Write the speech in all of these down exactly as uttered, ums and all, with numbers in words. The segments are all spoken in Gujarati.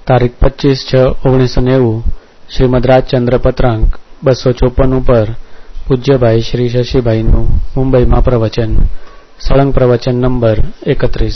તારીખ પચીસ છ ઓગણીસો નેવું શ્રીમદ રાજચંદ્ર પત્રાંક બસો ચોપન ઉપર પૂજ્યભાઈ શ્રી શશીભાઈનું મુંબઈમાં પ્રવચન. સળંગ પ્રવચન નંબર એકત્રીસ.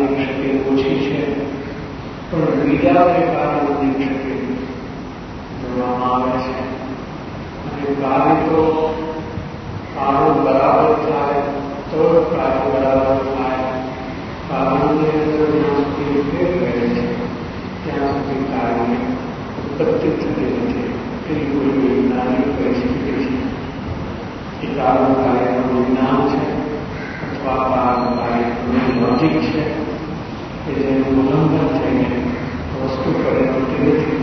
પણ બીજા કારણો દેખ શકે જોડવામાં આવે છે. અને કાર્ય તો કારણ બરાબર થાય તો કાર્ય બરાબર થાય. કારણની અંદર જ્યાં સુધી ફેર રહે છે ત્યાં સુધી કાર્યની ઉત્પત્તિ થતી નથી. એવી કોઈ વૈજ્ઞાનિક પરિસ્થિતિ છે. એ કારણ કાર્યનું વિજ્ઞાન છે અથવા કારણ કાર્યનું લોજિક છે કે જેનું ઉલ્લંઘન થઈને વસ્તુ પરિવર્તિત નથી.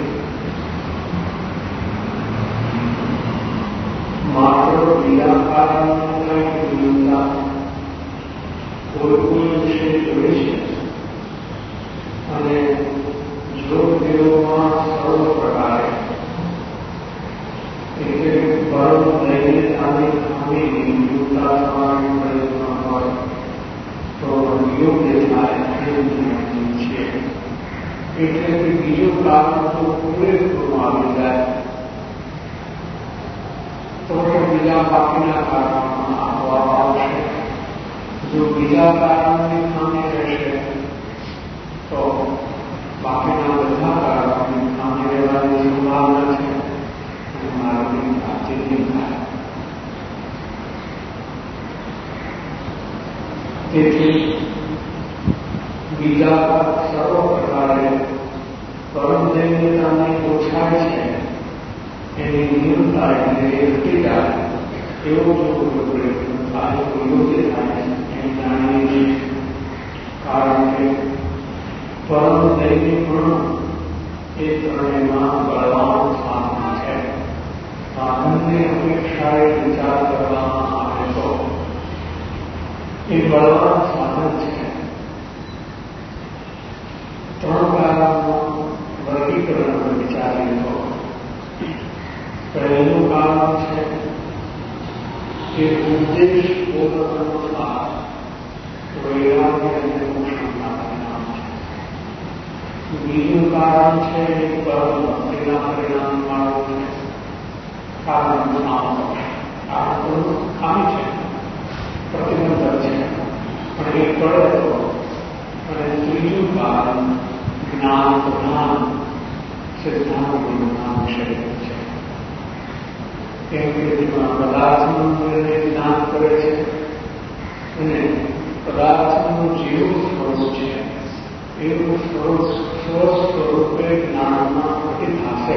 માત્ર બીજા કારણોના વિરુદ્ધતા કોઈ કોઈ વિશે જોઈ છે. અને જો તેઓમાં સર્વ પ્રકારે એટલે બળ લઈને આની ખામીની વિરુદ્ધતા થવાની પ્રયત્ન હોય તો યોગ્ય થાય એમ છે. એટલે કે બીજું કારણ તો પૂરેપૂરું આવી જાય તો બીજા બાકીના કારણોમાં આપવા આવશે. જો બીજા કારણની ખામી રહેશે તો બાકીના બધા કારણોની ખામી રહેવાની સંભાવના છે અને માર્ગની પ્રાપ્તિ નહીં થાય. તેથી બીજા સર્વ પ્રકારે પરમ દૈન્યતાની ઓછાઈ છે એની નિર્ણય એટલે હટી જાય એવો જો કોઈ પ્રયત્ન થાય તો યોગ્ય થાય એમ જાણીએ છીએ. કારણ કે પરમ દૈનિકપણું એ ત્રણેયમાં બળવાન સાધન છે. સાધનની અપેક્ષાએ વિચાર કરવામાં આવે તો એ બળવાન સાધન છે. ત્રણ કારણનું વર્ગીકરણ વિચારીએ તો પહેલું કારણ છે કે ઉદ્દેશ પૂર્ણનો સાર વૈરાગ્ય અને મોક્ષના પરિણામ છે. બીજું કારણ છે એ પરમ ભક્તિના પરિણામ વાળું છે. કારણ કારણ ખામી છે, પ્રતિબંધક છે, પણ એ પડે તો. અને ત્રીજું કારણ જ્ઞાન પ્રધાન સિદ્ધાંતનું જ્ઞાન શરીર છે. કેમ કે જેમાં પદાર્થનું જ્ઞાન કરે છે અને પદાર્થનું જેવું સ્વરૂપ છે એવું સ્વરૂપ સ્વ સ્વરૂપે જ્ઞાનમાં પ્રતિભાષે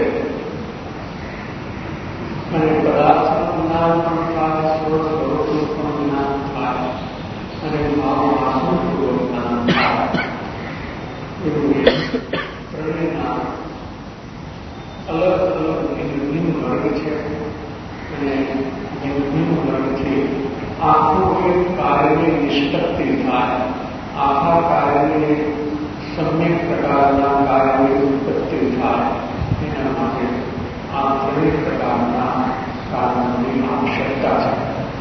અને પદાર્થનું જ્ઞાન પણ થાય, સ્વ સ્વરૂપનું પણ જ્ઞાન થાય અને ભાવનાત્મકપૂર્વક જ્ઞાન થાય. એવું ત્રણેયના અલગ અલગ ભિન્ન વર્ગ છે. અને ભિન્ન વર્ગથી આખું એક કાર્યની નિષ્પત્તિ થાય, આખા કાર્યની સમ્યક પ્રકારના કાર્યની ઉત્પત્તિ થાય. એના માટે આ ત્રણેય પ્રકારના કારણોની આવશ્યકતા છે.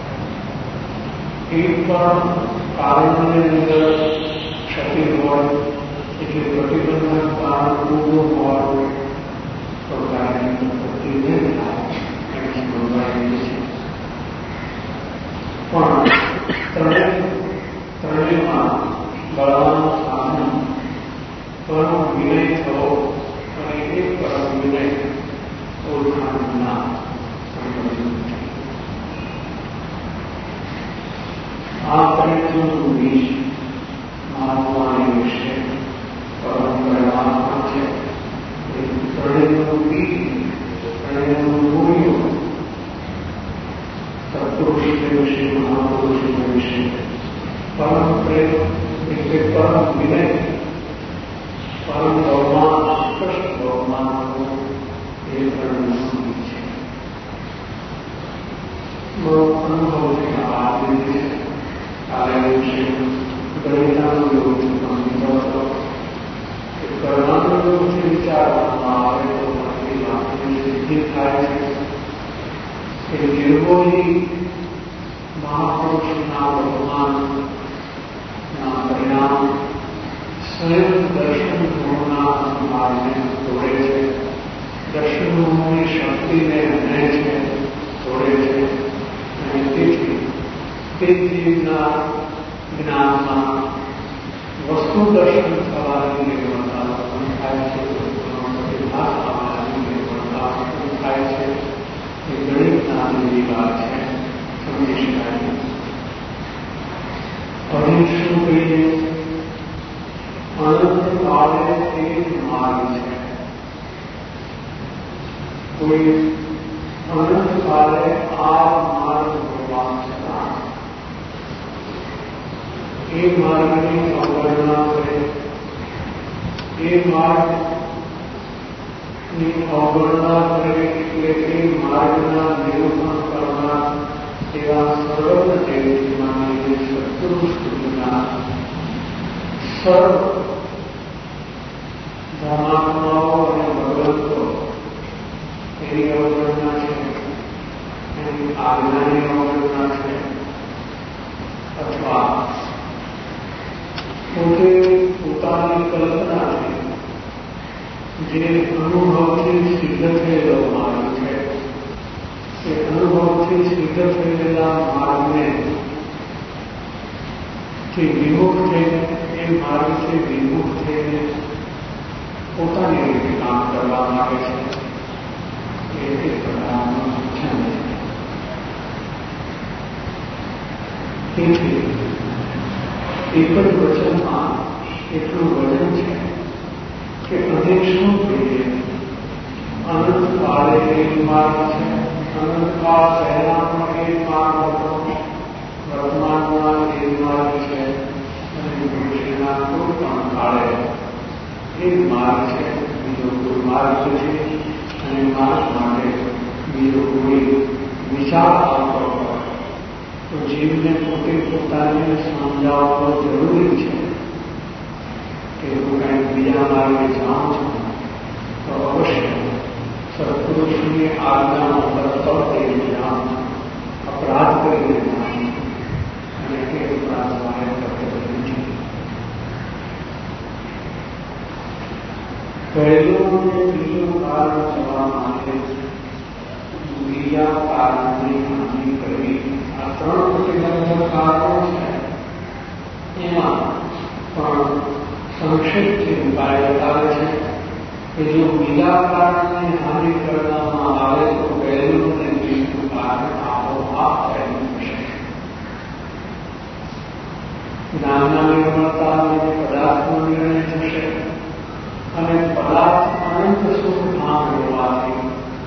એક પણ કારણની અંદર ક્ષતિ હોય એટલે પ્રતિબંધક કારણ પૂરું હોવાનું તો કાર્યની ઉત્પત્તિ નહીં થાય. પણ ત્રણેય ત્રણેયમાં બળવાનું સાધન પરમ વિનય થવો અને એક પરમ વિનય ઓળખાણના આ પ્રયત્નોનું બીજ મહાત્માની વિશે પરંપરામાં છે. ત્રણેયનું બીજ ત્રણેયનું મૂલ્યો સત્પુરુષને વિશે મહાપુરુષને વિશે પરમ પ્રેમ એટલે પરમ વિનય પરમ ગૌમાન ઉત્કૃષ્ટ ગૌમાનનું એ ત્રણેયનું બીજ છે. અનુભવથી આ રીતે કાર્ય વિશે ગણિતાનું યોગથી સમજો હતો કે કર્મનું યોગથી વિચારવામાં આવે તો આપણી વાતની સિદ્ધિ થાય છે કે નિર્ગોહી મહાપુરુષના વર્તમાનના પરિણામ સ્વયં દર્શન ગુણના અનુભાવને તોડે છે, દર્શન ગુણોની શક્તિને રહે છે, તોડે છે. અને તેથી તે જીવના જ્ઞાનમાં વસ્તુ દર્શન થવાની નિર્ભરતા ઉત્પન્ન થાય છે, પ્રતિભાસ આવવાની નિર્ભરતા ઉત્પન્ન આપણે શું કહીએ? અનંત કાળે એક માર્ગ છે. કોઈ અનંત કાળે આ માર્ગ ભગવાન છતાં એ માર્ગની અવગણના કરે, એ માર્ગની અવગણના કરે એટલે એ માર્ગના નિરૂપણ કરનાર એવા સર્વ દેવજીમાની સત્પુરુષના સર્વ ધર્માત્માઓ અને ભગવંતો એની અવગણના છે, એની આજ્ઞાની અવગણના છે, અથવા પોતે પોતાની કલ્પનાથી જે અનુભવથી સિદ્ધ થયેલો માર્ગ છે, એ અનુભવથી સિદ્ધ થયેલા માર્ગને થી વિમુખ થઈને, એ માર્ગથી વિમુખ થઈને પોતાની રીતે કામ કરવા માંગે છે. એ એક પ્રકારનું શિક્ષણ છે. તેથી એક જ વચનમાં એટલું વચન છે કે અમે શું કહીએ? અનંત કાળે એક માર્ગ છે, અનંત કાળ પહેલાનો એક માર્ગ હતો, વર્તમાનમાં એક માર્ગ છે, અને ભવિષ્યના કોઈ પણ કાળે એક માર્ગ છે, બીજો કોઈ માર્ગ નથી. અને માર્ગ માટે બીજો કોઈ વિચાર આવતો હોય તો જીવને પોતે પોતાને સમજાવવો જરૂરી છે કે હું કંઈક બીજા માર્ગે જાઉં છું તો અવશ્ય સત્પુરુષની આજ્ઞાનો પ્રસ્તાવ કરીને જાઉં, અપરાધ કરીને જાઉં, અને તે અપરાધ મારે કરતો નથી. પહેલું અને બીજું કારણ જવા માટે બીજા કારણની હાનિ કરવી, આ ત્રણ પ્રતિબંધક કારણો છે. એમાં પણ સંક્ષિપ્તથી ઉપાય બતાવે છે કે જો બીજા કારણને હાનિ કરવામાં આવે તો પહેલું અને બીજું કારણ આપોઆપ પહેલું થશે. જ્ઞાનના નિર્મળતા અને પદાર્થનો નિર્ણય થશે, અને પદાર્થ અનંત સુખ ધામ હોવાથી,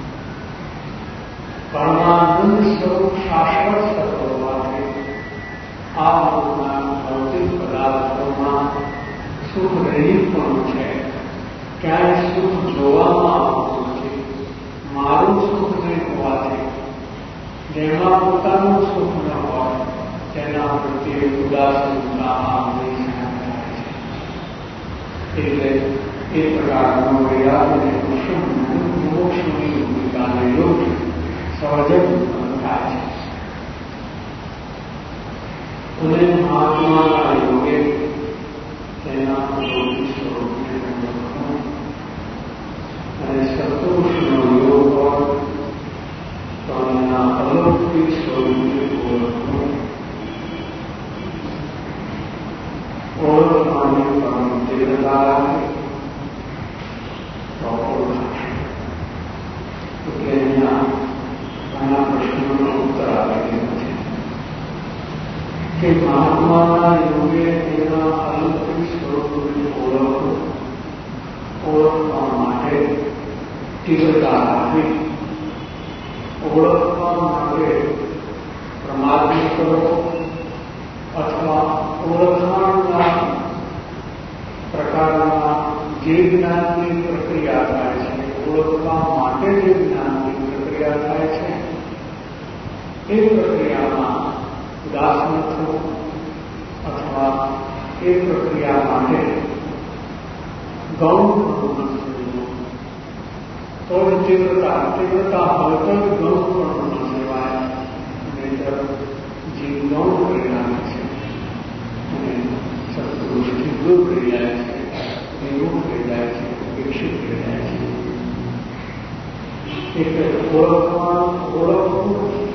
પરમાનંદ સ્વરૂપ શાશ્વત સત્ય હોવાથી આ લોકના ભૌતિક પદાર્થોમાં સુખ રહિત પણ છે. ક્યાંય સુખ જોવામાં આવતું નથી. મારું સુખ નહીં હોવાથી જેમાં પોતાનું સુખ ન હોય તેના પ્રત્યે ઉદાસીનતા આવવાની થાય છે. એટલે એ પ્રકારનો વૈરાગ અને મોક્ષની ભૂમિકાને યોગ્ય સહજ ઉત્પન્ન થાય છે. અને આત્માના યોગે તેના અલૌકિક સ્વરૂપને ઓળખવું, અને સત્પુરુષનો યોગ હોય તો એના અલૌકિક સ્વરૂપને ઓળખવું. ઓળખવાની પરમ તીવ્રતા રાખે તો ઓળખાશે. એટલે અહીંયા આના પ્રશ્નોનો ઉત્તર આપેલો છે કે મહાત્માના યોગે તેના અલૌકિક સ્વરૂપને ઓળખવું, ઓળખવા માટે તીવ્રતા રાખવી, ઓળખવા માટે પ્રમાદ કરવો, અથવા ઓળખાણના પ્રકારના જે જ્ઞાનની પ્રક્રિયા થાય છે, ઓળખવા માટે જે જ્ઞાનની પ્રક્રિયા થાય છે, એ પ્રક્રિયામાં ઉદાસ ન થવું, અથવા એ પ્રક્રિયા માટે ગૌણ પણ ન થવું. તો તીવ્રતા તીવ્રતા હોય તો ગૌણ પણ ન સેવાય, નહીતર જીવ ગૌણ કરી નાખે છે અને સત્પુરુષથી દૂર કરી જાય છે, નિરૂપ થઈ જાય છે, વિકસિત થઈ જાય છે. એટલે ઓળખવાનું ઓળખવું,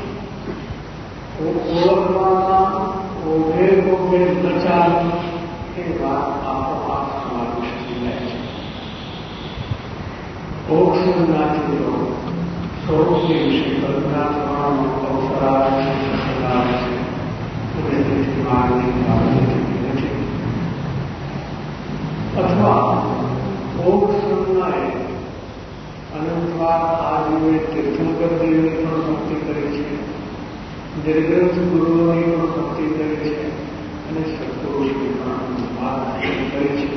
ઓળખવાના ઓઢે ઓઢે ન ચાલે એ વાત આપોઆપ સમાવિષ્ટ થઈ જાય છે. મોક્ષનાથી તો સ્વરૂપની વિશે કલ્પના કરવાનો અવસર આવે છે, અને તેથી માર્ગની અથવા ભોગ સમનાએ અનંતવાર આ જીવે તીર્થંકર દેવની પણ ભક્તિ કરી છે, નિર્ગ્રંથ ગુરુઓની પણ ભક્તિ કરી છે અને સત્પુરુષની પણ ભક્તિ કરી છે.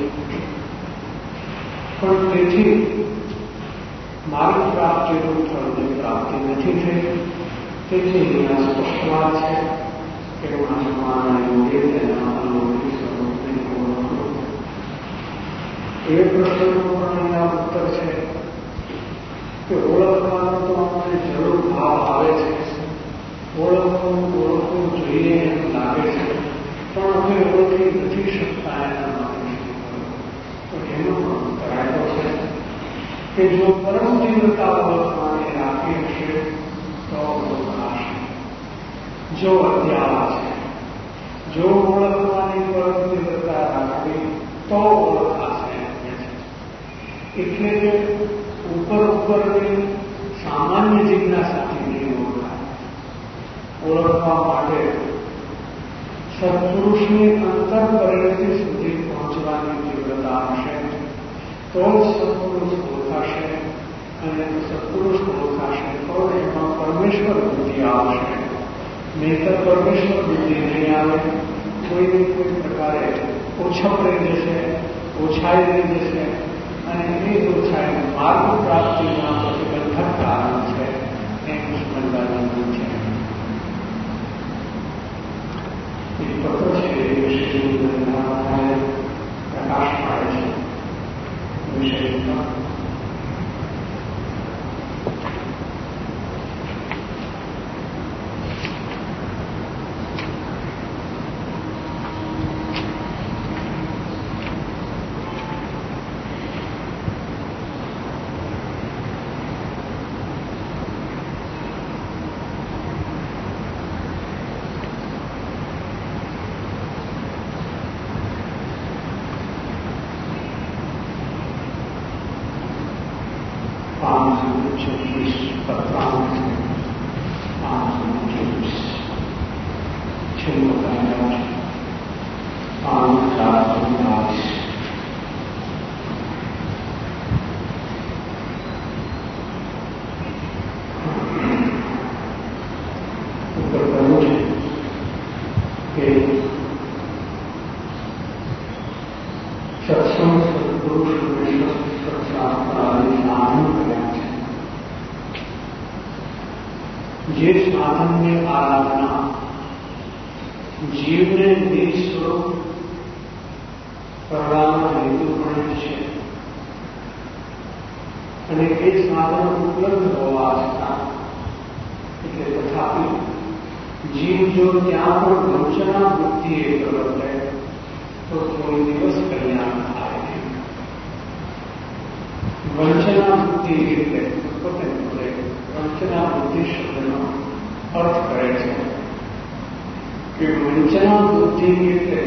પણ તેથી માર્ગ પ્રાપ્તિનું ફળની પ્રાપ્તિ નથી થઈ. તેથી અહીંયા સ્પષ્ટ વાત છે કે મહાત્માના યોગે તેના અલૌકિક સ્વરૂપને ઓળખવું. એ પ્રશ્નનો પણ અહીંયા ઉત્તર છે કે ઓળખવાનો તો અમને જરૂર ભાવ આવે છે, ઓળખવું ઓળખવું જોઈએ એમ લાગે છે, પણ અમે ઓળખી નથી શકતા એના માટે. તો એનો પણ ઉત્તર આપ્યો છે કે જો પરમ તીવ્રતા ઓળખવાની રાખી હશે તો ઓળખાશે. જો અધ્યાવા છે, જો ઓળખવાની પરમ તીવ્રતા રાખવી તો ઓળખાશે. એટલે કે ઉપર ઉપરની સામાન્ય જિજ્ઞાસાથી નહીં ઓળખાય. ઓળખવા માટે સત્પુરુષની અંતર પરિણતિ સુધી પહોંચવાની તીવ્રતા હશે તો જ સત્પુરુષ ઓળખાશે, અને સત્પુરુષ ઓળખાશે તો એમાં પરમેશ્વર બુદ્ધિ આવશે. નહીંતર પરમેશ્વર બુદ્ધિ નહીં આવે, કોઈને કોઈ પ્રકારે ઓછપ રહી જશે, ઓછાઈ રહી જશે, અને એ ઓછાઈને માર્ગ પ્રાપ્તિના પ્રતિબંધક કારણ છે એમ સમજવાનું છે. એ પત્ર છે એ વિશે પ્રકાશ પાડે છે વિષયમાં. જે સાધનની આરાધના જીવને નિસ્વરૂપ કરવાનો હેતુ પણ છે, અને એ સાધન ઉપલબ્ધ હોવા છતાં એટલે તથાપિ જીવ જો ત્યાં પણ વંચના બુદ્ધિએ પ્રવર્તે તો કોઈ દિવસ કલ્યાણ થાય નહીં. વંચના બુદ્ધિ એટલે પોતે પોતે વંચના બુદ્ધિ શબ્દનો અર્થ કરે છે કે વંચના બુદ્ધિ એટલે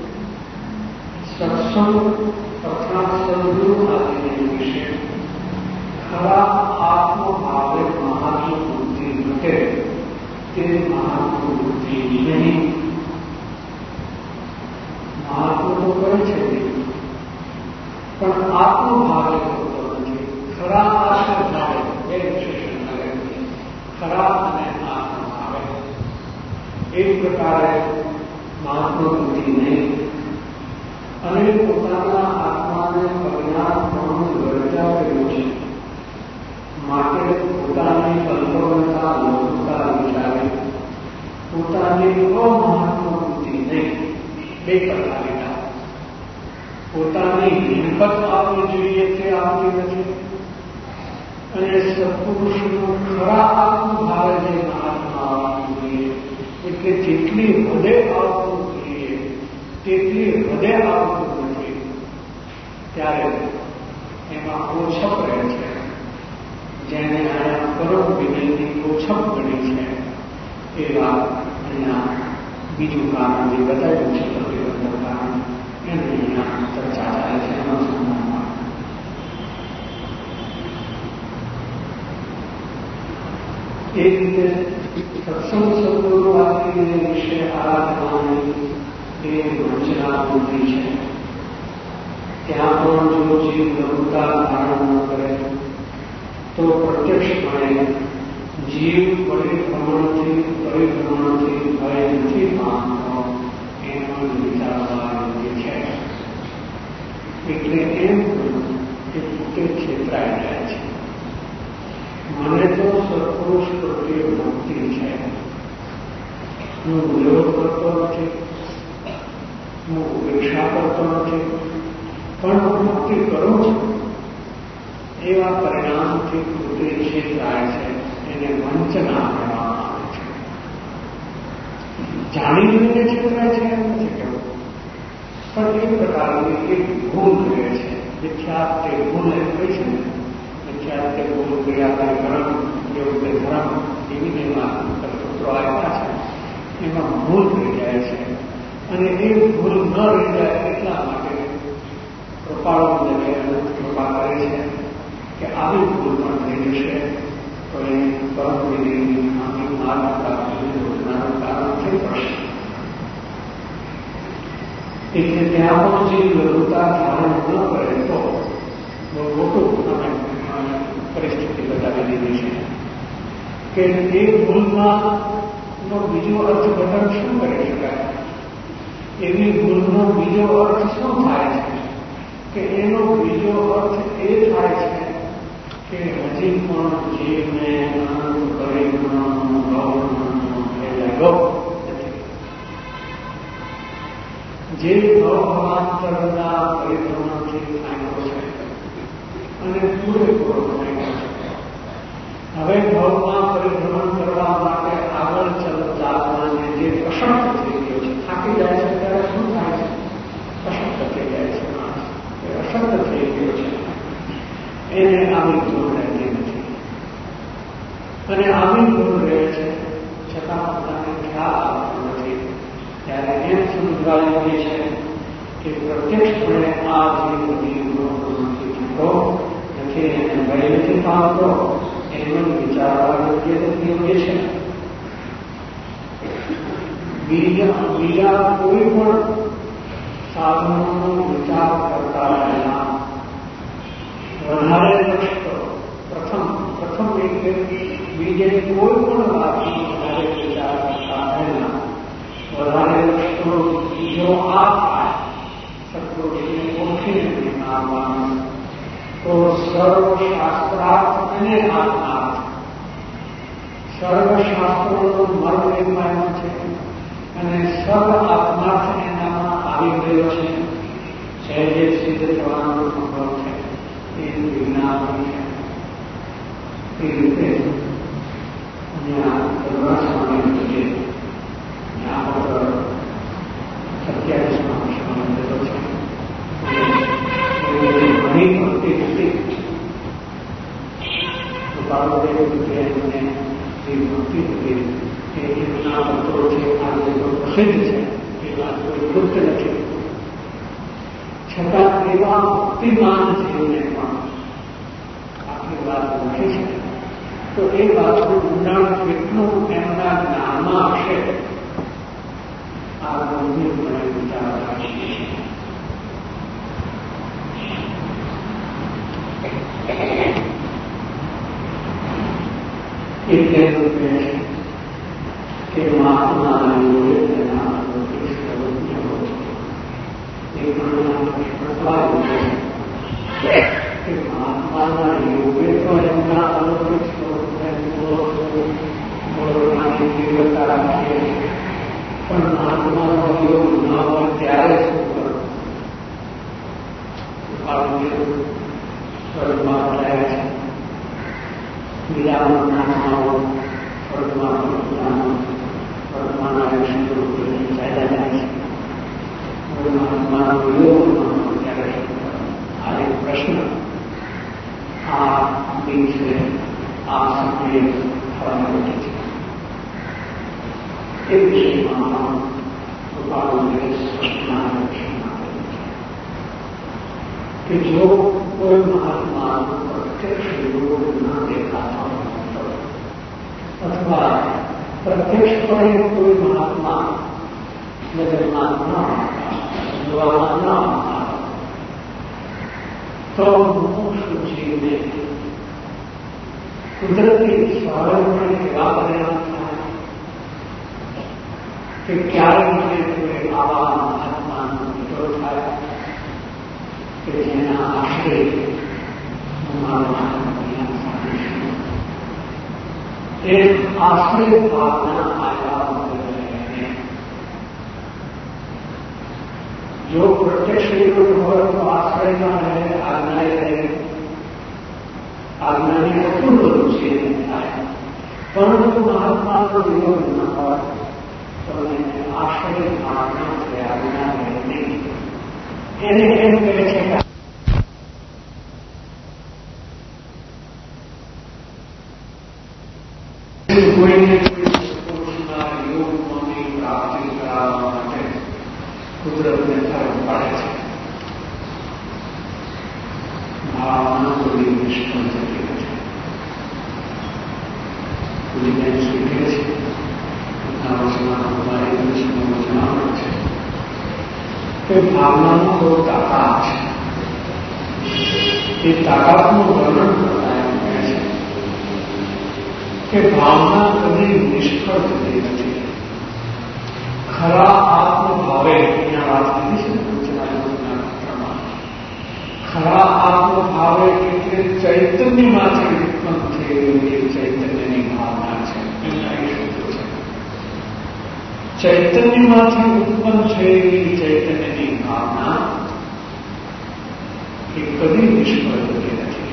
સત્સંગ તથા સદગુરુ આદિને વિશે ખરા આત્મભાવે મહાત્મ બુદ્ધિ ઘટે તે મહાત્મ બુદ્ધિ નહીં. મહાત્મ તો કરે છે પણ આત્મભાવે હોતો નથી. ખરા આત્મભાવે બે વિશેષણ કરે છે, ખરા અને આત્મભાવે. એક પ્રકારે મહાત્મ બુદ્ધિ નહીં અને પોતાના આત્માને પરિણામપણું વર્જાવેલું છે માટે પોતાની કલ્પવતા લોકતા વિચારે પોતાની અમહાત્મ બુદ્ધિ નહીં. બે પ્રકારના પોતાની હિંમત આવવી જોઈએ તે આવતી નથી, અને સત્પુરુષનું ખરા આત્મભાવે જે મહાત્મા આવવું જોઈએ એટલે જેટલી હદે આવવું જોઈએ તેટલી હદે આવતું નથી. ત્યારે એમાં ઓછપ રહે છે, જેને અહીંયા પરમ વિનયની ઓછપ ગણી છે. એ વાત અહીંયા બીજું કારણ જે બતાવ્યું છે પ્રતિબંધક કારણ એની અહીંયા ચર્ચા થાય છે એના સંબંધમાં. એ રીતે સત્સંગ સદગુરુ આદિને વિશે આરાધનાની એ વંચના બુદ્ધિ છે. ત્યાં પણ જો જીવ લઘુતા ધારણ ન કરે તો પ્રત્યક્ષપણે જીવ પરિભ્રમણથી પરિભ્રમણથી ભય નથી પામતો એ પણ વિચારવા યોગ્ય છે. એટલે એમ કે પોતે છેતરાઈ જાય છે. મને તો સત્પુરુષ પ્રત્યે ભક્તિ છે, હું વિરોધ કરતો નથી, હું ઉપેક્ષા કરતો નથી, પણ હું ભક્તિ કરું છું. એવા પરિણામથી પોતે છેતરાય છે, એને વંચના કહેવામાં આવે છે. જાણી જોઈને છેતરાય છે એમ નથી કહેવું, પણ એ પ્રકારની એક ભૂલ રહે છે. વિખ્યાત તે ભૂલ એમ કહે છે ને, વિખ્યાત તે ભૂલ ક્રિયા કર્મ યોગ ધર્મ એવી એમાં સૂત્રો આપ્યા છે, એમાં ભૂલ રહી જાય છે. અને એ ભૂલ ન રહી જાય એટલા માટે કૃપાળુ મને કૃપા કરે છે કે આવી ભૂલ પણ થઈ જશે તો એ પરમ વિધિની આમી માર્ગ પ્રાપ્તિની યોજનાનું કારણ થઈ પડશે. એટલે ત્યાં પણ જે લઘુતા ધારણ ન કરે તો બહુ મોટું અમે પરિસ્થિતિ બતાવી દીધી છે કે એ ભૂલમાં નો બીજો અર્થઘટન શું કરી શકાય? એવી ભૂલનો બીજો અર્થ શું થાય છે? કે એનો બીજો અર્થ એ થાય છે કે હજી પણ જીવને અનંત પરિભ્રમણનો ભાવનો લાગ્યો નથી. જે ભાવાંતરના પરિભ્રમણથી થાક્યો છે અને પૂરેપૂરો થાક્યો છે. હવે ભાવમાં પરિભ્રમણ કરવા માટે આગળ ચાલવાને જે અશક્ત થઈ ગયો છે, થાકી જાય છે ત્યારે શું થાય છે? અશક્ત થઈ જાય છે. એ અશક્ત થઈ ગયો છે, એને આવી ભૂલ રહેતી નથી. અને આવી ભૂલ રહે છે છતાં પોતાને ખ્યાલ આવતો નથી. ત્યારે એમ સમજાયું છે કે પ્રત્યક્ષપણે આ જે બધી નથી થતો નથી, એને ભય નથી પામતો, એનો વિચારવા યોગ્ય છે. બીજા બીજા કોઈ પણ સાધનોનો વિચાર કરતા પહેલા વધારે લક્ષ કરો. પ્રથમ પ્રથમ એટલે બીજાની કોઈ પણ વાતનો વધારે વિચાર કરતા પહેલા વધારે લક્ષ કરો. જો આ થાય સત્પુરુષને ઓળખીને આવવાનું તો સર્વશાસ્ત્રાર્થ અને આત્માર્થ, સર્વશાસ્ત્રોનો મર્મ એમાં છે અને સર્વ આત્માર્થ એનામાં આવી ગયો છે. સહેજે સિદ્ધ થવાનો અનુભવ છે, એ વિજ્ઞાન છે. એ રીતે અહીંયા દરબાર સ્વામી જે ત્યાં પર સત્યાવીસમાં વિશ્વમાં થતો છે. ઘણી ભક્તિ હતી કૃપાળુદેવ મને જે ભક્તિ હતી એ એમના પત્રો છે, આજે તો પ્રસિદ્ધ છે, એ વાત કોઈ ગુપ્ત નથી. છતાં એવા ભક્તિમાન જીવને પણ આટલી વાત લખી છે તો એ વાતનું ઊંડાણ કેટલું એમના જ્ઞાનમાં હશે આ ગંભીર મને વિચાર રાખીએ છીએ. એટલે રૂપે કે મહાત્માના યોગે તેના કે મહાત્માના યોગે તો એમના અલૌકિક સ્વરૂપતા રાખીએ, પણ મહાત્માનો યોગ ન હોય ત્યારે શું કરવું? સ્વર્ગમાં રહ્યા છે, બીજા મહાત્માઓ સ્વર્ગમાં સ્વર્ગમાંના વિષ્ણુ ચાલ્યા જાય છે. મહાત્માનો યોગ ત્યારે આ એક પ્રશ્ન આ દિવસે આ સમયે થવાનો છે. એ વિષયમાં કૃપાળુને સ્પષ્ટના રક્ષણ કે જો કોઈ મહાત્મા પ્રત્યક્ષ યોગ ના દેખાતા અથવા પ્રત્યક્ષપણે કોઈ મહાત્મા નજરમાં ન જોવામાં ન આવતા તો મુમુક્ષુ જીવને કુદરતી સ્વરૂપને એવા પરિણામ થાય કે ક્યારે મને કોઈ આવા મહાત્માનો વિરોધ થાય કે જેના આશરે હું મારો આત્મજ્ઞાન સાધીશું. એ આશ્રય ભાવના આવ્યા વગર જો પ્રત્યક્ષ વિરોધ હોય તો આશ્રયમાં રહે, આજ્ઞાએ રહે, આજ્ઞાની કેટલું બધું છે થાય. પરંતુ મહાત્માનો વિરોધ ન હોય તો એને આશ્રય ભાવના છે, આજ્ઞા રહે નહીં. એને એમ કહે છે કે કોઈને કોઈ સંતોષના યોગની પ્રાપ્તિ કરાવવા માટે કુદરતને ફરક પાડે છે. ભાવના કોઈ નિષ્ફળ જતી નથી. કોઈ બેન શીખે છે જણાવે છે કે ભાવનાનો બહુ તાકાત છે. એ તાકાતનું વર્ણન કરતા એમ કહે છે કે ભાવના કદી નિષ્ફળ થતી નથી. ખરા આત્મભાવે અહીંયા વાત કરી છે પ્રમાણે ખરા આત્મભાવે એટલે ચૈતન્યમાંથી ઉત્પન્ન થયેલી ચૈતન્યની ભાવના છે. એમના એ શબ્દો છે. ચૈતન્યમાંથી ઉત્પન્ન થયેલી ચૈતન્યની ભાવના એ કદી નિષ્ફળ થતી નથી.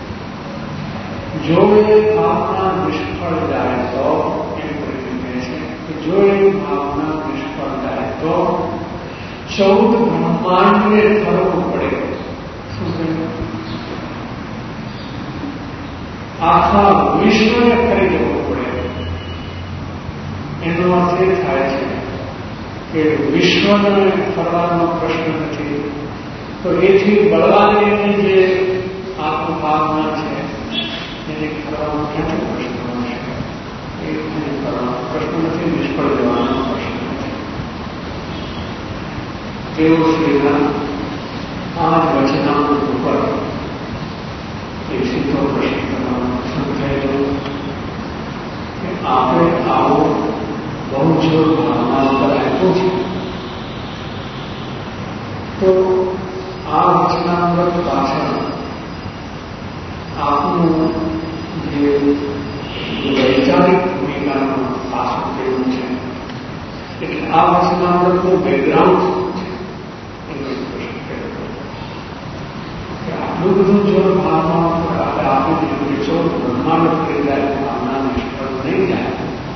જો એ ભાવના નિષ્ફળ જાય તો એમ કરીને છે કે જો એ ભાવના નિષ્ફળ જાય તો ચૌદ બ્રહ્માંડને ફરવું પડે. શું કહ્યું? આખા વિશ્વને ફરી જવું પડે. એનો અર્થ એ થાય છે કે વિશ્વને ફરવાનો પ્રશ્ન નથી, તો એથી બળવાની જે આત્મભાવના છે એને ફરવાનો ક્યાંથી પ્રશ્ન બનશે? એ ફરવાનો પ્રશ્ન નથી, નિષ્ફળ જવાનો પ્રશ્ન નથી. તેઓ શ્રીરામ આ વચનામૃત ઉપર એક સીધો પ્રશ્ન કરવાનો પસંદ થયેલો કે આપણે આવો બહુ જો ભાવના ઉપર આપ્યો છે, તો આ વચનામૃત પાછળ આપનું જે વૈચારિક ભૂમિકાનું પાસું કેવું છે, એટલે આ વચનામૃતનું બેકગ્રાઉન્ડ શું છે એનો પ્રશ્ન કર્યો કે આટલું બધું જો ભાવના ઉપર આપણે આપી દીધું કે જો બ્રહ્માંડ કરી જાય ભાવના નિષ્ફળ નહીં જાય,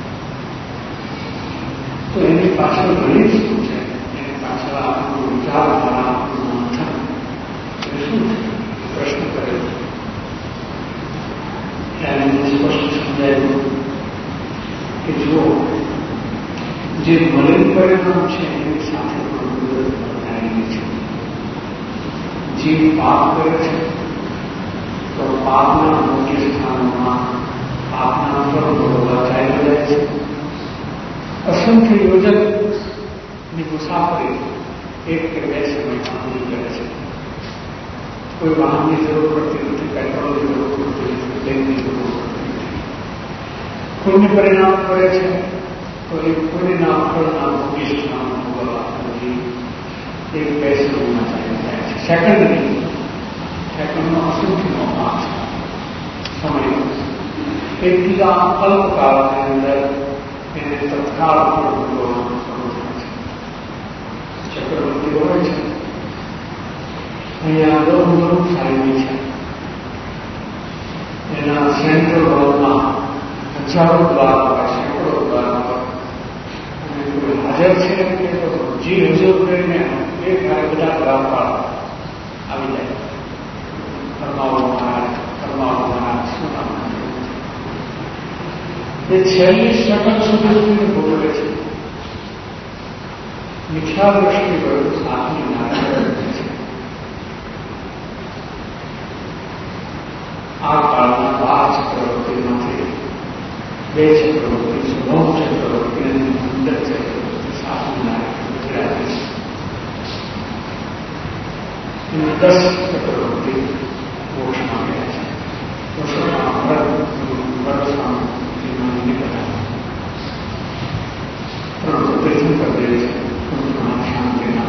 તો એની પાછળ ઘણી શું છે? એની પાછળ આપણું વિચારધારા, આપણું મંથન એ શું છે પ્રશ્ન કર્યો. ત્યારે મને સ્પષ્ટ સમજાયું કે જો જે મલિન પરિણામ છે એની સાથે પણ કુદરત બંધાયેલી છે. જીવ પાપ કરે છે તો પાપના મુખ્ય સ્થાનોમાં પાપના ફળ ભોગવવા ચાલી જાય છે. અસંખ્ય યોજકની મુસાફરી એક કે બે સમયમાં પૂરી કરે છે. કોઈ વાહનની જરૂર પડતી નથી, પેટ્રોલની જરૂર પડતી નથી, તેલની જરૂર પડતી નથી. પુણ્ય પરિણામ કરે છે તો એ પુણ્યના ફળના ભોગી સ્થાન ભોગવવા નથી, એક બે સમયમાં ચાલી જાય છે. સેકન્ડરી સેકન્ડનો અસંખ્યનો ભાગ છે સમય. એટલા અલ્પકાળની અંદર એને તત્કાળ ફળ ભોગવવાનું શરૂ થાય છે. ચક્રવર્તી હોય છે, અહીંયા દોઢ દોઢ સાહેબી છે, એના સેન્ટ્રલ હોલમાં હજારો દ્વાર હોય, સેંકડો દ્વાર હોય, અને કોઈ હાજર છે કે તો જી હજુર કરીને એક ભાઈ બધા દ્વારપાળ આવી જાય. ફરમાવો મહારાજ, ફરમાવો મહારાજ, શું કામ? એ છેલ્લી સેકન્ડ સુધી ભોગવે છે. મિથ્યા દ્રષ્ટિ વડે આત્મી નારાયણ છે. આ કાળના બાર ચક્રવર્તીમાંથી બે ચક્રવર્તી, સ્વભાવ ચક્રવર્તી અને અંદર ચક્રવર્તી સાધુ નારાયણ ગુજરાતી છે. એને દસ ચક્રવર્તી મોક્ષમાં ગયા છે. વર્ષોમાં વ્રત વર્ષમાં નીકળ્યા પરંતુ તીર્થંકર દે છે શાંતિ ના.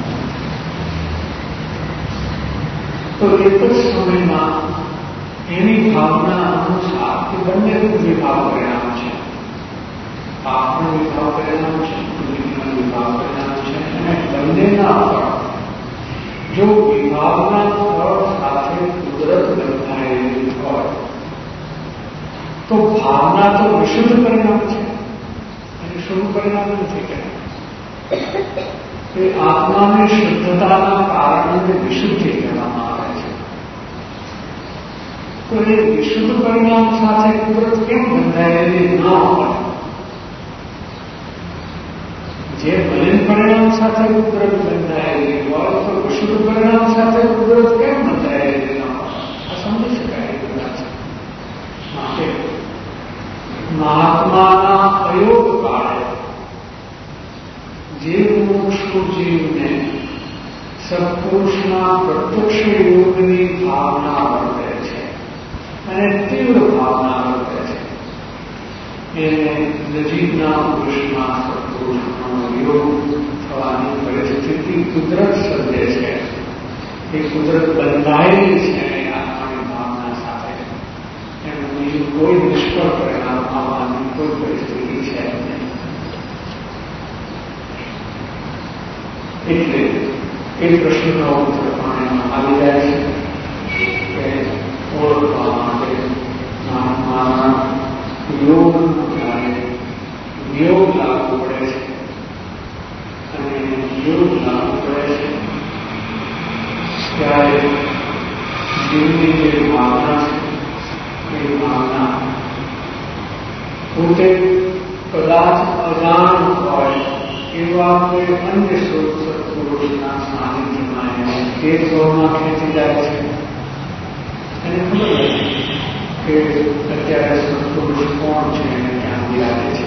તો એક જ સમયમાં એની ભાવના અનુસાર એ બંને વિભાગ પરિણામ છે. પાપનો વિભાગ પરિણામ છે, પુણ્યનો વિભાગ પરિણામ છે, અને બંનેના ફળ જો વિભાગના ફળ સાથે કુદરત બંધાયેલી હોય તો ભાવના તો વિશુદ્ધ પરિણામ છે, અને શુભ પરિણામ નથી કે એ આત્માની શુદ્ધતાના કારણે વિશુદ્ધિ કહેવામાં આવે છે. તો એ વિશુદ્ધ પરિણામ સાથે કુદરત કેમ બંધાયેલી ન હોય? જે મલિન પરિણામ સાથે કુદરત બંધાયેલી હોય તો વિશુદ્ધ પરિણામ સાથે કુદરત કેમ બંધાયેલી ન હોય? આ સમજી શકાય એ બધા છે. માટે મહાત્માના અયોગ કાળે જીવ મુક્ષુ જીવને સત્પુરુષના પ્રત્યક્ષ યોગની ભાવના વર્તે છે અને તીવ્ર ભાવના વર્તે છે. એને નજીકના પુરુષમાં સત્પુરુષનો યોગ થવાની પરિસ્થિતિ કુદરત સર્જે છે. એ કુદરત બંધાયેલી છે એ આત્માની ભાવના સાથે. એનું બીજું કોઈ નિષ્ફળ પરિણામ આવવાની કોઈ પરિસ્થિતિ છે નહીં. એટલે એ પ્રશ્નનો ઉત્તર પણ એમાં આવી જાય છે કે ઓળખવા માટે મહાત્માના યોગ જ્યારે યોગ લાગુ પડે છે અને યોગ લાગુ પડે છે ત્યારે જીવની જે ભાવના છે એ ભાવના પોતે કદાચ અજાણ હોય એવા કોઈ અન્ય સત્પુરુષના સાનિધ્યમાં એને તે સ્વરમાં ખેંચી જાય છે. એને ખબર કે અત્યારે સત્પુરુષ કોણ છે એને ધ્યાનથી આવે છે.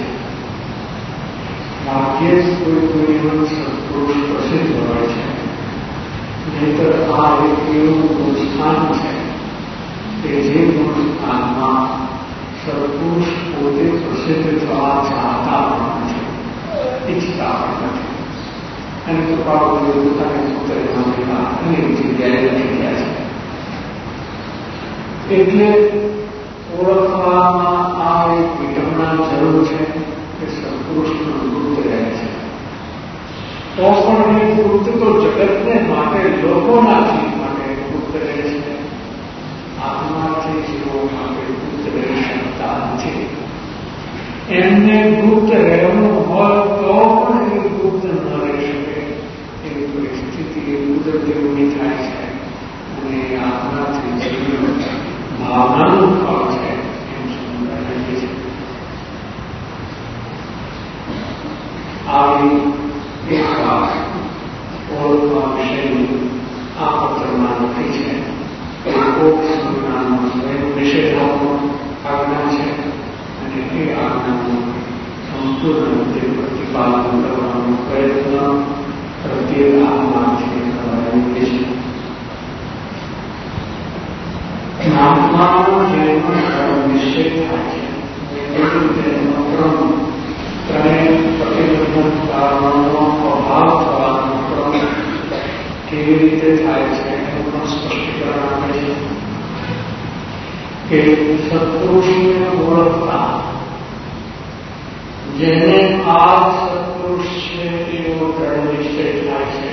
ભાગ્યે જ કોઈ કોઈ સત્પુરુષ પ્રસિદ્ધ હોય છે. નહીતર આ એક એવું ગુણસ્થાન છે કે જે ગુણસ્થાનમાં સત્પુરુષ પોતે પ્રસિદ્ધ થવા ચાહતા પણ છે, ઈચ્છતા પણ નથી. અને તો બાબુ પોતાની પુત્રના અનેક જગ્યાએ લખી ગયા છે. એટલે ઓળખવામાં આ એક વિડંબના જરૂર છે કે સત્પુરુષનું વૃત્ત રહે છે. તો પણ એ વૃત્ત તો જગતને માટે લોકોના જીવ માટે વૃત્ત રહે છે. આત્માથી જીવો માટે વૃત્ત રહી શકતા નથી. એમને ગુપ્ત રહેવું હોય તો પણ એ ગુપ્ત ન રહી શકે એવી પરિસ્થિતિ એ કુદરતી ઊભી થાય છે. અને આત્માથી જીવ ભાવનાનું ફળ છે એમ સમજાય છે. આવી એક વાત ઓળખવા વિશેની આ પત્રમાં લખી છે. કોક સંજ્ઞાનો સ્વયં નિષેધાત્મક આજ્ઞા છે અને એ આજ્ઞાનું સંપૂર્ણ રીતે પ્રતિપાદન કરવાનો પ્રયત્ન પ્રત્યેક આત્માથી કરવાનો છે. આત્માનો જેનો નિશ્ચય થાય છે તેનો ક્રમ ત્રણેય પ્રતિબંધન કારણોનો અભાવ થવાનો ક્રમ કેવી રીતે થાય છે એનું પણ સ્પષ્ટીકરણ આપે છે કે સત્પુરુષને ઓળખતા જેને આ સત્પુરુષ છે એવો દ્રઢ નિશ્ચય થાય છે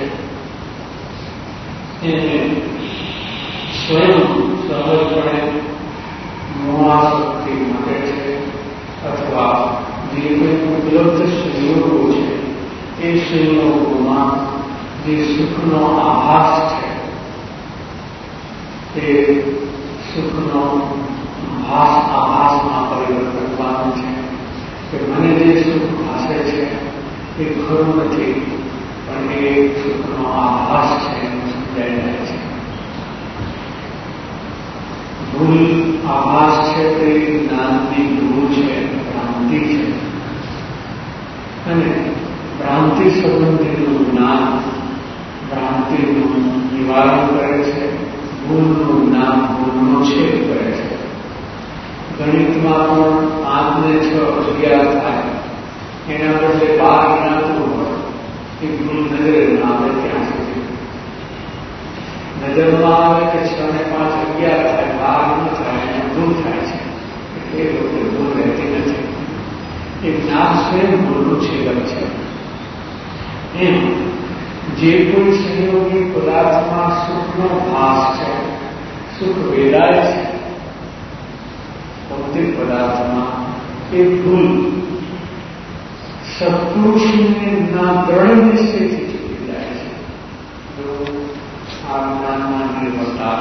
એને સ્વયં સહજપણે મોહાશક્તિ મળે છે અથવા જે કોઈ ઉપલબ્ધ સંયોગો છે એ સંયોગોમાં જે સુખનો આભાસ છે તે સુખનો ભાસ આભાસમાં પરિવર્તન પામે છે કે મને જે સુખ ભાસે છે એ ખરું નથી પણ એ સુખનો આભાસ છે એનું સમજાઈ જાય છે. ભૂલ આભાસ છે તે જ્ઞાનની ભૂલ છે, ભ્રાંતિ છે અને ભ્રાંતિ સંબંધીનું જ્ઞાન ભ્રાંતિનું નિવારણ નિવારણ કરે છે, ભૂલનું નામ ભૂલનો છેદ કરે છે. ગણિતમાં પણ પાંચને છ અગિયાર થાય, એના બદલે બાર ગણાતું હોય એ ભૂલ નજરે ના આવે ત્યાં સુધી. નજરમાં આવે કે છ ને પાંચ અગિયાર થાય, બાર ન થાય, એને ભૂલ થાય છે. એ વખતે ભૂલ રહેતી નથી. એ જ્ઞાન સ્વયં ભૂલનું છેદક છે. એમ જે કોઈ સંયોગી પદાર્થમાં સુખનો ભાસ છે, સુખ વેદાય છે ભૌતિક પદાર્થમાં, એ ભૂલ સત્પુરુષને ના દ્રઢ નિશ્ચયથી ચૂકી જાય છે. જો આ જ્ઞાનમાં નિર્ભરતા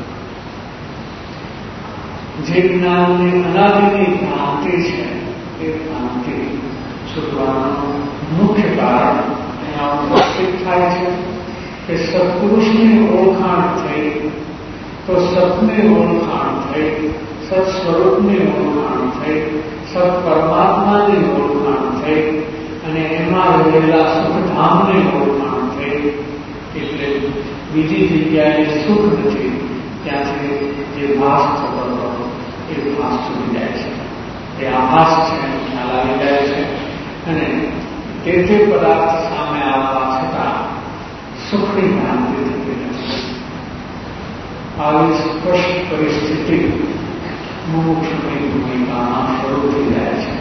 જે જ્ઞાનની અનાદિની ભ્રાંતિ છે, એ ભ્રાંતિ છૂટવાનું મુખ્ય કારણ એના ઉપસ્થિત થાય છે કે સત્પુરુષની ઓળખાણ થઈ તો સતની ઓળખાણ થઈ, સત સ્વરૂપની ઓળખાણ થઈ, સત પરમાત્માની ઓળખાણ થઈ અને એમાં રહેલા સુખધામની ઓળખાણ થઈ. એટલે બીજી જગ્યાએ સુખ નથી, ત્યાંથી જે ભાસ થતો હતો એ ભાસ છૂટી જાય છે. એ આભાસ છે, ખ્યાલ આવી જાય છે અને તે તે પદાર્થ સામે આવવા છતાં સુખની ભ્રાંતિ થતી નથી. આવી સ્પષ્ટ પરિસ્થિતિ મુમુક્ષુની ભૂમિકામાં શરૂ થઈ જાય છે.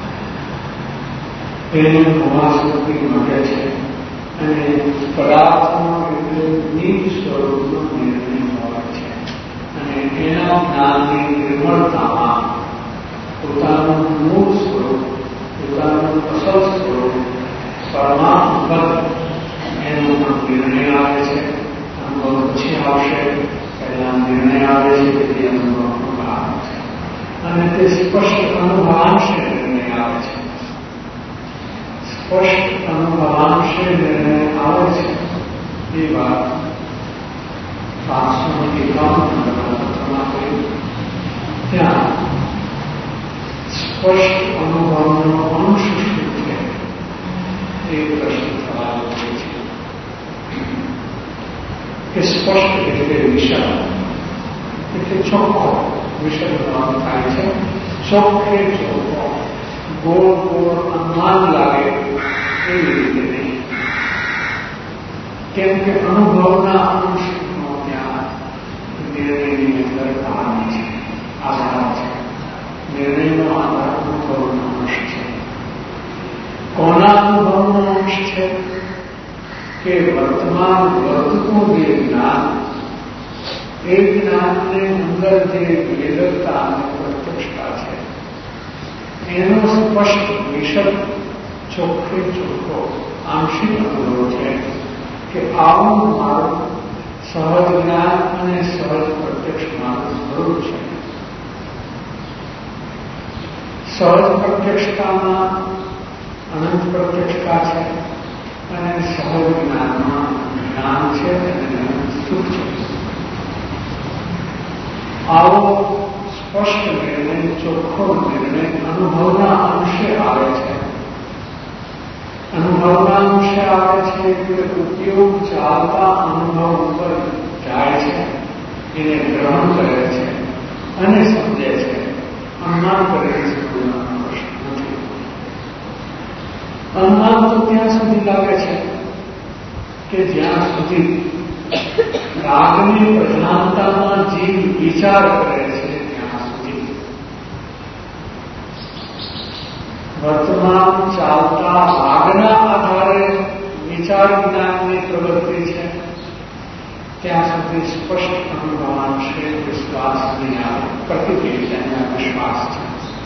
એને મહાસ્મૃતિ મળે છે અને પદાર્થનો એટલે નીચ સ્વરૂપનો નિર્ણય હોય છે અને એના જ્ઞાનની નિર્મળતામાં પોતાનું મૂળ સ્વરૂપ, પોતાનું અસલ સ્વરૂપ પરમાત્મા એનો પણ નિર્ણય આવે છે. અનુભવ પછી આવશે, પહેલા નિર્ણય આવે છે કે અનુભવનો ભાગ છે અને તે સ્પષ્ટ અનુભવાંશે નિર્ણય આવે છે. સ્પષ્ટ અનુભવાંશે નિર્ણય આવે છે એ વાત પાંચસો એકાવનમાં કહ્યું. ત્યાં સ્પષ્ટ અનુભવનો અંશ શું છે એ પ્રશ્ન થવા લાગે છે કે સ્પષ્ટ એટલે વિષય એટલે ચોખ્ખો વિષય થાય છે. ચોખ્ખે ચોખ્ખો ગોળ ગોળ અનુમાન લાગે એવી રીતે નહીં, કેમ કે અનુભવના અંશનો ત્યાં નિર્ણયની અંદર ભાગ છે, આધાર છે. નિર્ણયનો આધાર અનુભવનો અંશ છે. કોના અનુભવનો અંશ છે કે વર્તમાન વર્તતું જે જ્ઞાન, એ જ્ઞાનને અંદર જે વેદકતા અને પ્રત્યક્ષતા છે એનો સ્પષ્ટ વિષય ચોખ્ખે ચોખ્ખો આંશિક અનુભવ છે કે આવું મારું સહજ જ્ઞાન અને સહજ પ્રત્યક્ષ મારું સ્વરૂપ છે. સહજ પ્રત્યક્ષતામાં અનંત પ્રત્યક્ષતા છે અને સહજ જ્ઞાનમાં જ્ઞાન છે અને અનંત સુખ છે. આવો સ્પષ્ટ નિર્ણય, ચોખ્ખો નિર્ણય અનુભવના અંશે આવે છે. અનુભવના અંશે આવે છે એટલે ઉપયોગ ચાલતા અનુભવ ઉપર જાય છે, એને ગ્રહણ કરે છે અને સમજે છે. અનુમાન કરે છે નથી. અનુમાન તો ત્યાં સુધી લાગે છે કે જ્યાં સુધી રાગની પ્રધાનતામાં જીવ વિચાર કરે છે ત્યાં સુધી. વર્તમાન ચાલતા રાગના આધારે વિચાર જ્ઞાનની પ્રવૃત્તિ છે ત્યાં સુધી સ્પષ્ટ અનુભવાંશે વિશ્વાસ નહીં આવે. પ્રતિક્રિયા વિશ્વાસ છે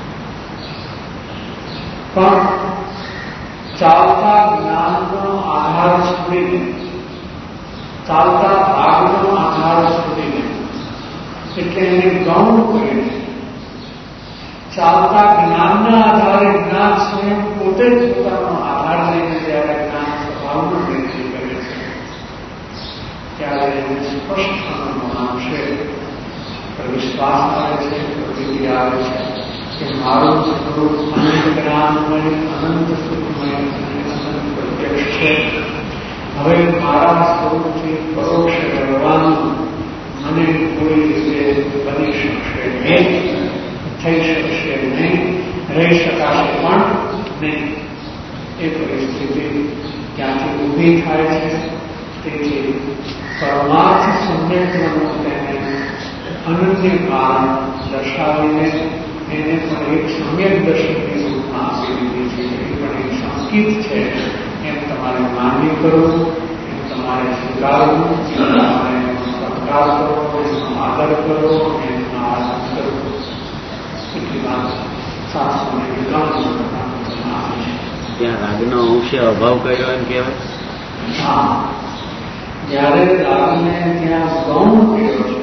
પણ ચાલતા જ્ઞાનનો આધાર છોડીને, ચાલતા ભાગનો આધાર છોડીને એટલે એને ગૌણ કરીને ચાલતા જ્ઞાનના આધારે જ્ઞાન સ્વયં પોતે જ પોતાનો આધાર લઈને જ્યારે જ્ઞાન સ્વભાવનો નિર્ણય કરે છે ત્યારે એને સ્પષ્ટ અનુભવાંશે વિશ્વાસ આવે છે, પ્રતિક્રિયા આવે છે કે મારું સ્વરૂપ અનંત જ્ઞાનમય, અનંત સુખમય અને અનંત પ્રત્યક્ષ છે હવે મારા સ્વરૂપથી પરોક્ષ રહેવાનું મને કોઈ રીતે બની શકશે નહીં, થઈ શકશે નહીં, રહી શકાશે પણ નહીં. એ પરિસ્થિતિ ક્યાંથી ઊભી થાય છે. તેથી પરમાર્થ સંવેદનનું તેને અનન્ય કારણ દર્શાવીને એને પણ એક સમ્યક દર્શનની રૂપમાં આપી દીધી છે. એ પણ એક સંકેત છે એમ તમારે માન્ય કરવું, એમ તમારે સ્વીકારવું, તમારે સત્કાર કરવો, એનો આદર કરવો, એનો આદર કરવો. એટલી વાત શાસ્ત્રોને વિધાન ત્યાં રાગનો અંશે અભાવ કર્યો એમ કહેવાય. હા, જયારે રાગને ત્યાં ગૌણ કર્યો છે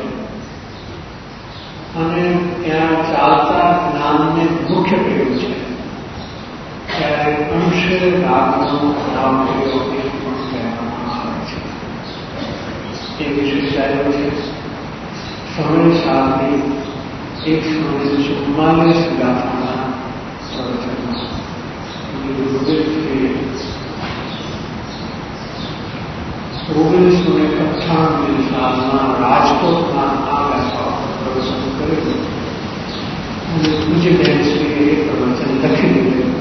અને ત્યાં ચાલતા જ્ઞાનને મુખ્ય કર્યું છે, ત્યારે અંશે રાગનો અભાવ કર્યો એ પણ કહેવામાં આવે છે. એ વિશેષાયો છે. સમય સાથી એક સમય ચુમ્માલીસ ગાથાના પ્રવચનમાં ઓગણીસો ને અઠ્ઠાણું સાલમાં રાજકોટમાં આ ગાથા પ્રવચન કરેલું અને પૂજ્ય બહેનશ્રીએ એ પ્રવચન લખી દીધેલું.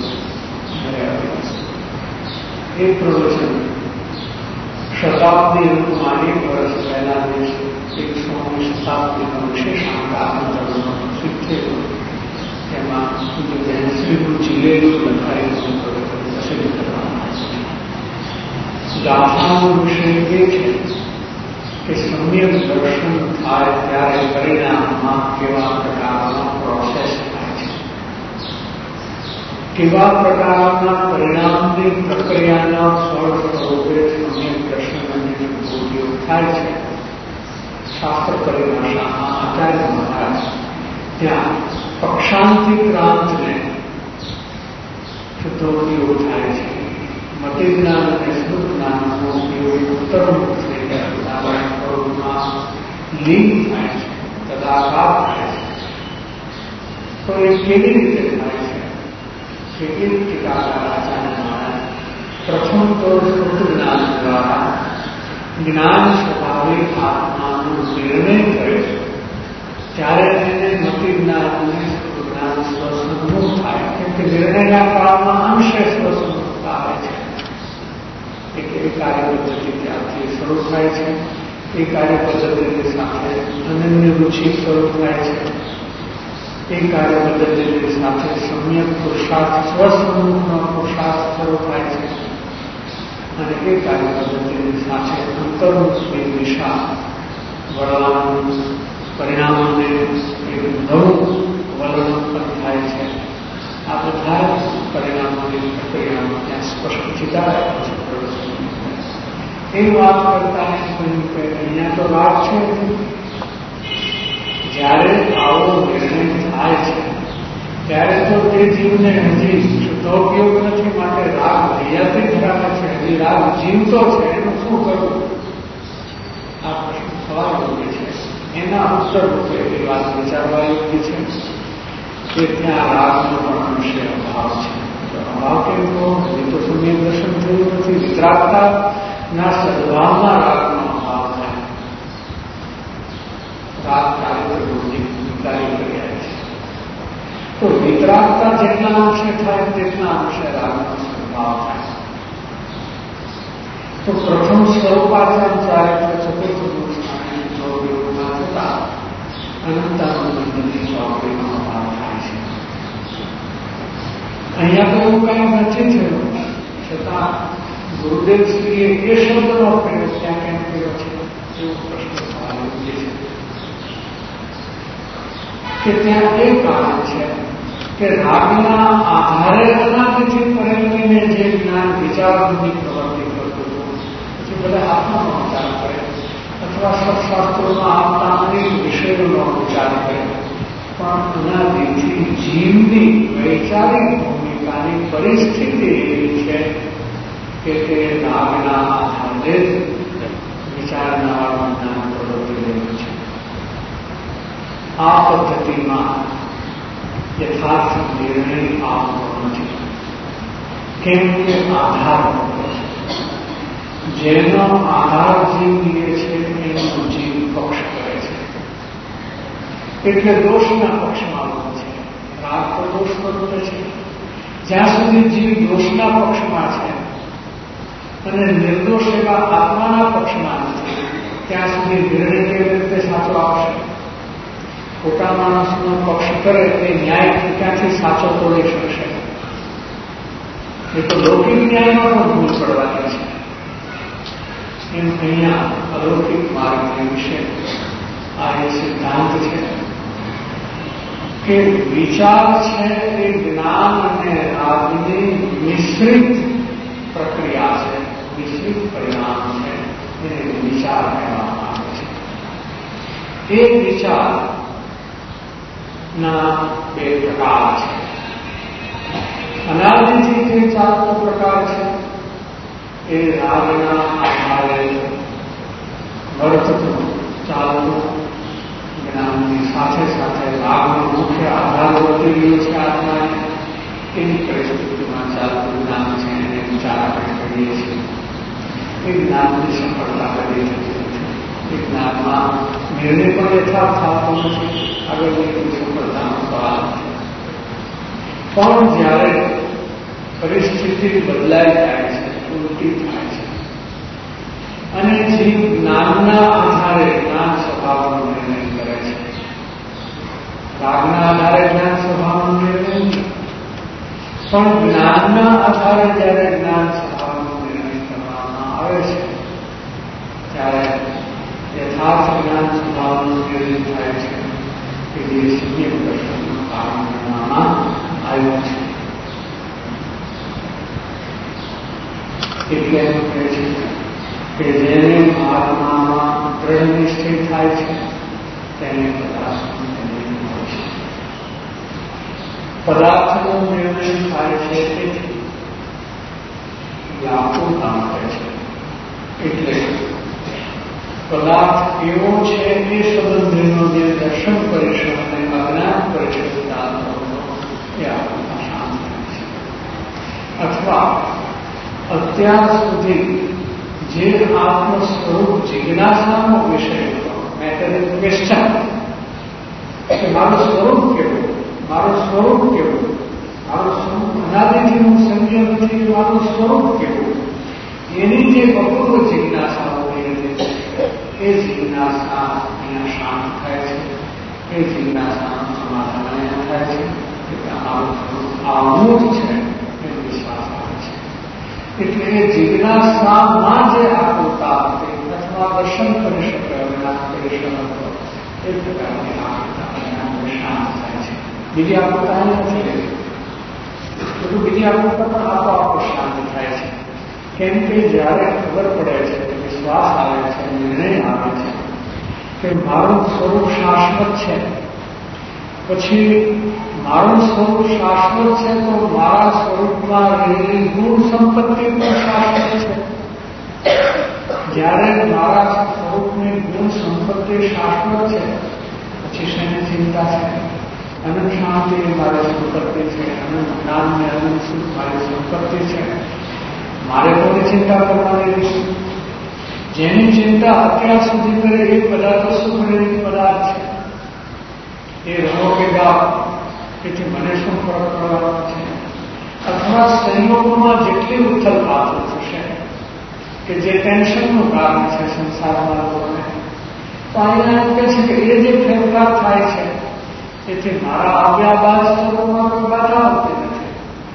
એ પ્રવચન શતાબ્દી અંતમાં એક વર્ષ પહેલા એકસોમી શતાબ્દીનો વિશેષાંક આંદોલનનો સિદ્ધેલો તેમાં પૂજ્ય બહેનશ્રીનું જીલેલું લખાયેલું પ્રવચન પ્રસિદ્ધ કરવામાં આવે છે. ગાથાનો વિષય એ છે કે સમ્યક દર્શન થાય ત્યારે પરિણામમાં કેવા પ્રકારના પ્રોસેસ થાય છે, કેવા પ્રકારના પરિણામની પ્રક્રિયાના ફળ સ્વરૂપે સમ્યક દર્શનની અનુભૂતિઓ થાય છે. શાસ્ત્ર પરિભાષામાં આચાર્ય મહારાજ ત્યાં પક્ષાંતિક્રાંતને શુદ્ધોપયોગ થાય છે. મતિ જ્ઞાન અને શુદ્ધ જ્ઞાનનો ઉપયોગ ઉત્તરમુખ થઈ ગયા સ્વરૂપમાં લીન થાય છે, તદાકાર થાય છે. તો એ કેવી રીતે થાય છે? કેટલીક ટીકાકાર આચાર્ય મહારાજ પ્રથમ તો શુદ્ધ જ્ઞાન દ્વારા જ્ઞાન સ્વભાવિક આત્માનો નિર્ણય કરે છે, ત્યારે તેને મતિ જ્ઞાન અને શુદ્ધ જ્ઞાન સ્વસન્મુખ થાય. કેમ કે નિર્ણયના કાળમાં અંશે સ્વસન્મુખતા આવે છે. એક એ કાર્ય પદ્ધતિ ત્યાંથી શરૂ થાય છે. એ કાર્ય પદ્ધતિની સાથે અનન્ય રુચિ શરૂ થાય છે. એ કાર્ય પદ્ધતિની સાથે સમ્યક પુરુષાર્થ સ્વસન્મુખનો પુરુષાર્થ શરૂ થાય છે. અને એ કાર્ય પદ્ધતિની સાથે અંતર્મુખની દિશા વળવાનું પરિણામોને એક નવું વલણ પણ થાય છે. આ બધા પરિણામોની પ્રક્રિયામાં ત્યાં સ્પષ્ટ ચિતારાય છે. એ વાત કરતા કહ્યું કે અહીંયા તો રાગ છે, જ્યારે આવો નિર્ણય થાય છે ત્યારે તો તે જીવને હજી શુદ્ધોપયોગ નથી, માટે રાગ હૈયાથી જ રાખે છે. હજી રાગ જીવતો છે, એનું શું કરવું? આ પ્રશ્ન થવા યોગ્ય છે. એના ઉત્તર રૂપે એ વાત વિચારવા યોગ્ય છે કે ત્યાં રાગનો પણ અંશે અભાવ છે. અભાવ કેમ કહો? એ તો સમ્યક દર્શન થયું નથી. વિતરાગતા ના સદભાવમાં રાગનો અભાવ થાય. રાગ કાર્યક્રમોની કાર્ય કર્યા છે. તો વિતરાગતા જેટલા અંશે થાય તેટલા અંશે રાગનો સદભાવ થાય. તો પ્રથમ સ્વરૂપાચરણ ચારિત્ર ચતુર્થ પુરુષાની ચોપડીઓમાં થતા અનંતાનંદની ચોપડીનો અભાવ થાય છે. અહીંયા તો એવું કંઈ નથી થયું, છતાં ગુરુદેવશ્રીએ એ શબ્દનો પ્રયોગ ત્યાં કેમ કર્યો છે એવો પ્રશ્ન થવા યોગ્ય છે. કે ત્યાં એ કારણ છે કે રાગના આધારે અનાદિથી પરિણમીને જે જ્ઞાન વિચારની પ્રવૃત્તિ કરતું હતું, પછી બધા આત્માનો વિચાર કરે અથવા સત્શાસ્ત્રોમાં આપતા અનેક વિષયોનો વિચાર કરે, પણ અનાદિથી જીવની વૈચારિક ભૂમિકાની પરિસ્થિતિ એવી છે કે તે રાગના આધારે જ વિચારનાવાળું જ્ઞાન પ્રવૃત્તિ રહ્યું છે. આ પદ્ધતિમાં યથાર્થ નિર્ણય આવતો નથી, કેમ કે આધાર જેનો આધાર જીવ લે છે એનો જીવ પક્ષ કરે છે, એટલે દોષના પક્ષમાં આવે છે. રાગ તો દોષ સ્વરૂપે છે. જ્યાં સુધી જીવ દોષના પક્ષમાં છે અને નિર્દોષ એવા આત્માના પક્ષમાં નથી, ત્યાં સુધી નિર્ણય કેવી રીતે સાચો આવશે? ખોટા માણસનો પક્ષ કરે તે ન્યાય ક્યાંથી સાચો તોડી શકશે? એ તો લૌકિક ન્યાયમાં પણ ભૂલ પડવાની છે. એમ અહીંયા અલૌકિક માર્ગને વિશે આ એ સિદ્ધાંત છે કે વિચાર છે એ જ્ઞાન અને રાગની મિશ્રિત પ્રક્રિયા છે, મિશ્રિત પરિણામ છે. એને વિચાર કહેવામાં આવે છે. એ વિચારના બે પ્રકાર છે. અનાદિથી જે ચાલતો પ્રકાર છે એ રાગના આધારે વર્તતું ચાલતું જ્ઞાનની સાથે સાથે રાગનો મુખ્ય આધાર વર્તી રહ્યો છે આત્માને, એની પરિસ્થિતિમાં ચાલતું જ્ઞાન છે એને વિચાર આપણે કરીએ છીએ. એ જ્ઞાનની સફળતા કરી શકતી નથી. એ જ્ઞાનમાં નિર્ણય પણ યથાર્થ થતો નથી. આગળની કોઈ સફળતાનો સવાલ નથી. પણ જ્યારે પરિસ્થિતિ બદલાઈ જાય છે, ઉલટી થાય છે અને જીવ જ્ઞાનના આધારે જ્ઞાન સ્વભાવનો નિર્ણય કરે છે, રાગના આધારે જ્ઞાન સ્વભાવનો નિર્ણય નહીં, પણ જ્ઞાનના આધારે જ્યારે જ્ઞાન સ્વભાવનો નિર્ણય કરવામાં આવે છે ત્યારે યથાર્થ જ્ઞાન સ્વભાવનો નિર્ણય થાય છે કે જે સમ્યક દર્શનનું કારણ ગણવામાં આવ્યું છે. એટલે એમ કહે છે કે જેને આત્મામાં દ્રઢ નિશ્ચય થાય છે તેને પદાર્થનો નિર્ણય હોય છે. પદાર્થનો નિર્ણય થાય છે તેથી વ્યાકુળતા મળે છે. એટલે પદાર્થ કેવો છે એ સંબંધીનો જે દર્શન પરિષદ અને અજ્ઞાન પરિષદ સિદ્ધાંત એ આપણને શાંત થાય છે. અથવા અત્યાર સુધી જે આત્મ સ્વરૂપ જિજ્ઞાસાનો વિષય હતો, મેટર ઇન ક્વેશ્ચન, કે મારું સ્વરૂપ કેવું, મારું સ્વરૂપ કેવું, મારું સ્વરૂપ અનાદિથી હું સમજ્યો નથી, મારું સ્વરૂપ કેવું, એની જે અપૂર્વ જિજ્ઞાસા હોતી હતી એ જિજ્ઞાસા અહીંયા શાંત થાય છે. એ જિજ્ઞાસાનું સમાધાન એમ થાય છે કે મારું સ્વરૂપ આવું જ છે એનો વિશ્વાસ આવે છે. એટલે એ જિજ્ઞાસામાં જે આકૃતા હતી અથવા દર્શન કરી શકે વિના કરી શકો એ પ્રકારની આકૃતા શાંત થાય છે. બીજી આકૃતા નથી રહેતી. બધું બીજી આકૃતા પણ આપોઆપ શાંત થાય છે. કેમ કે જ્યારે ખબર પડે છે, વિશ્વાસ આવે છે, નિર્ણય આવે છે કે મારું સ્વરૂપ શાશ્વત છે, પછી મારું સ્વરૂપ શાશ્વત છે તો મારા સ્વરૂપમાં રહેલી ગુણ સંપત્તિ પણ શાશ્વત છે. જ્યારે મારા સ્વરૂપની ગુણ સંપત્તિ શાશ્વત છે પછી શેની ચિંતા છે? અનંત શાંતિ મારી સંપત્તિ છે, અનંત જ્ઞાન ને અનંત સુખ મારી સંપત્તિ છે. મારે કોની ચિંતા કરવાની નથી. જેની ચિંતા અત્યાર સુધી કરે એ પદાર્થ સુખની પદાર્થ છે. એ રહો કે ગાવ તેથી મને શું ફરક પડવાનો છે? અથવા સંયોગોમાં જેટલી ઉથલ પાથલ થશે કે જે ટેન્શનનું કારણ છે સંસારમાં લોકોને, તો અહીંયા એમ કહે છે કે એ જે ફેરફાર થાય છે તેથી મારા આવ્યા બાદ સ્વરૂપમાં કોઈ બાધા આવતી નથી.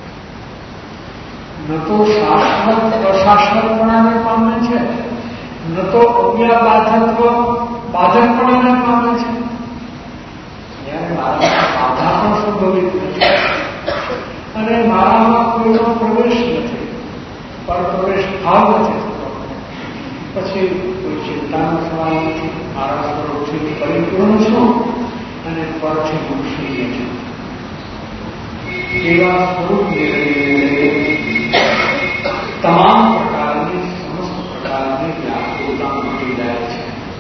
ન તો શાશ્વત અશાશ્વતપણાને પામે છે, ન તો અવ્યા બાધત્વ બાધકપણાને પામે છે. મારામાં બાધા પણ સંભવિત નથી અને મારામાં કોઈનો પ્રવેશ નથી, પર પ્રવેશ ભાવ નથી થતો. પછી કોઈ ચિંતાનો સવાલ નથી. મારા સ્વરૂપથી પરિપૂર્ણ છું અને પરથી મુક્ષીય છું. એવા સ્વરૂપ તમામ પ્રકારની સમસ્ત પ્રકારની વ્યાકુળતા મૂકી જાય છે.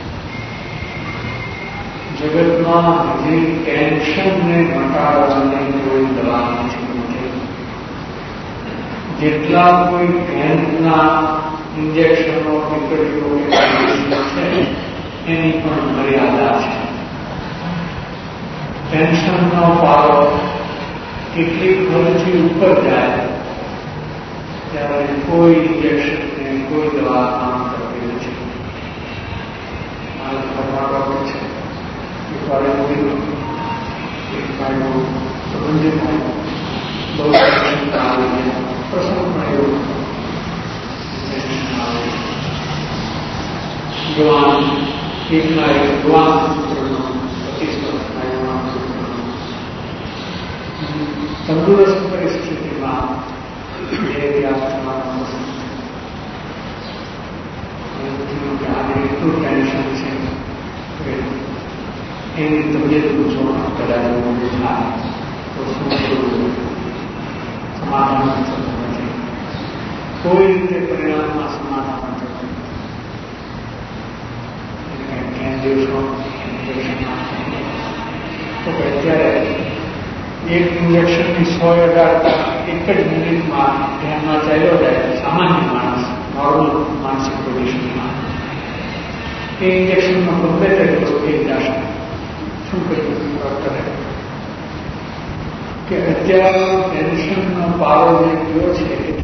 જગતમાં જે ટેન્શનને ઘટાડવાની કોઈ દવા નથી. જેટલા કોઈ ભેદના ઇન્જેક્શનો વિકલ્પો છે એની પણ મર્યાદા છે. ટેન્શનનો પારો કેટલીક હદથી ઉપર જાય ત્યારે કોઈ ઇન્જેક્શન કે કોઈ દવા કામ કરતી નથી. મારા ઘરમાં ડોક્ટર છે, એક વાર એવું કીધું એક ભાઈનું સંબંધિત બહુ પ્રસંગ પણ એવું યુવાન એકના એક યુવાન પુત્રનો પ્રતિસ્પર્ધા તંદુરસ્ત પરિસ્થિતિમાં એટલું ટેન્શન છે એની તબિયત જોવા કદાચ થાય તો શું કરવું સમાધાન થતું નથી. કોઈ રીતે પરિણામમાં સમાધાન થતું દિવસો તો અત્યારે એક ઇન્જેક્શનની સો અઢાર એક જ મિનિટમાં ધ્યાનમાં ચાલ્યો જાય સામાન્ય માણસ નોર્મલ માનસિક પોઝિશનમાં એ ઇન્જેક્શનમાં બદલે તરીકે થઈ જશે. શું કર્યું ડોક્ટરે કે અત્યારનો ટેન્શનનો પારો જે ગયો છે એ